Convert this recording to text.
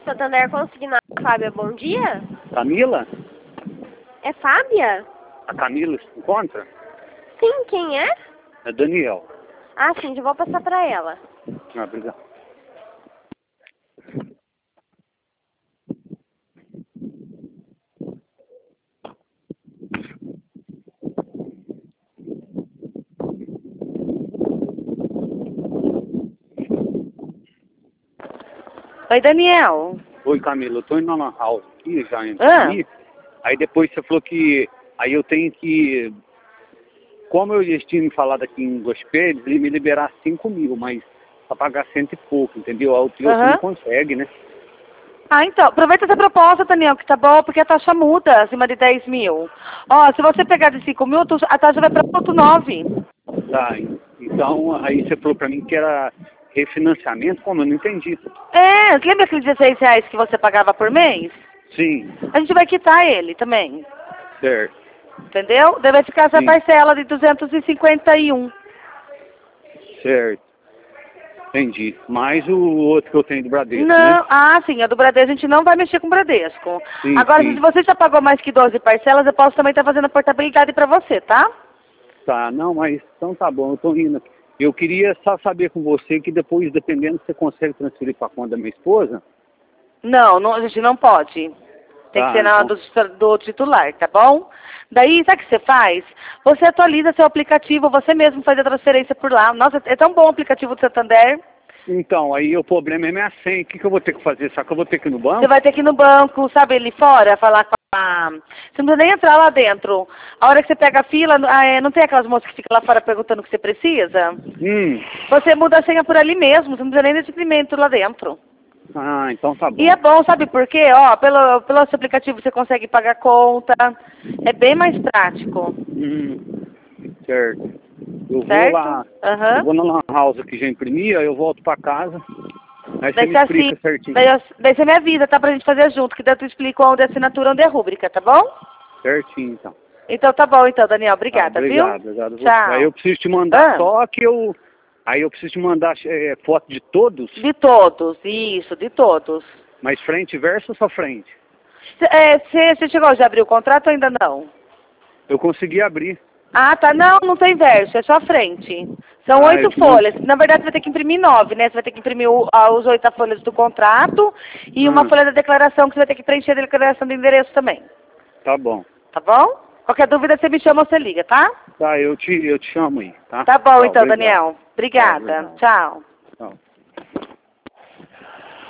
Santander Consignado, Fábia, bom dia. Camila? É Fábia? A Camila se encontra? Sim, quem é? É Daniel. Ah, sim, já vou passar pra ela. Ah, obrigado. Oi, Daniel. Oi, Camila, eu tô indo na Lan House aqui, já Ah. aqui. Aí depois você falou que... Aí eu tenho que... Como eles tinham me falado aqui em Gospel, eles me liberar 5 mil, mas pra pagar 100 e pouco, entendeu? Aí o teu você não consegue, né? Ah, então, aproveita essa proposta, Daniel, que tá bom, porque a taxa muda acima de 10 mil. Ó, se você pegar de 5 mil, a taxa vai para 0,9. Tá, então aí você falou pra mim que era refinanciamento, como eu não entendi. É, lembra aqueles 16 reais que você pagava por mês? Sim, A gente vai quitar ele também, certo, entendeu? Deve ficar essa Sim. parcela de 251. certo. Entendi. Mais o outro que eu tenho do Bradesco, Não, né? ah, sim, a do Bradesco a gente não vai mexer com o Bradesco. Sim, Agora, sim. se você já pagou mais que 12 parcelas, eu posso também estar fazendo a portabilidade para você, tá? Tá, não, mas então tá bom, eu tô indo. Eu queria só saber com você que depois, dependendo, você consegue transferir pra conta da minha esposa? Não, a gente não pode. Tem que ser na do titular, tá bom? Daí, sabe o que você faz? Você atualiza seu aplicativo, você mesmo faz a transferência por lá. Nossa, é tão bom o aplicativo do Santander. Então, aí o problema é minha senha. O que eu vou ter que fazer? Só que eu vou ter que ir no banco? Você vai ter que ir no banco, sabe, ali fora, falar com a... Você não precisa nem entrar lá dentro. A hora que você pega a fila, não tem aquelas moças que ficam lá fora perguntando o que você precisa? Você muda a senha por ali mesmo, você não precisa nem de suprimento lá dentro. Ah, então tá bom. E é bom, sabe por quê? Ó, pelo seu aplicativo você consegue pagar conta. É bem mais prático. Certo. Eu Certo? vou lá, eu vou na Lan House que já imprimi, aí eu volto pra casa. Aí você me explica certinho. Daí você me avisa, tá? Pra gente fazer junto, que daí eu te explico onde é a assinatura, onde é a rúbrica, tá bom? Certinho, então. Então tá bom, então, Daniel. Obrigada, viu? Obrigado. Tchau. Aí eu preciso te mandar só que eu... Aí eu preciso te mandar foto de todos? De todos, isso, de todos. Mas frente e verso ou só frente? Você chegou já abriu o contrato ou ainda não? Eu consegui abrir. Ah, tá. Não tem verso, é só frente. São 8 folhas. Na verdade, você vai ter que imprimir 9, né? Você vai ter que imprimir os 8 folhas do contrato e uma folha da declaração que você vai ter que preencher a declaração de endereço também. Tá bom. Tá bom? Qualquer dúvida, você me chama ou você liga, tá? Tá, eu te chamo aí, tá? Tá bom, então, Daniel. Obrigada. Tchau.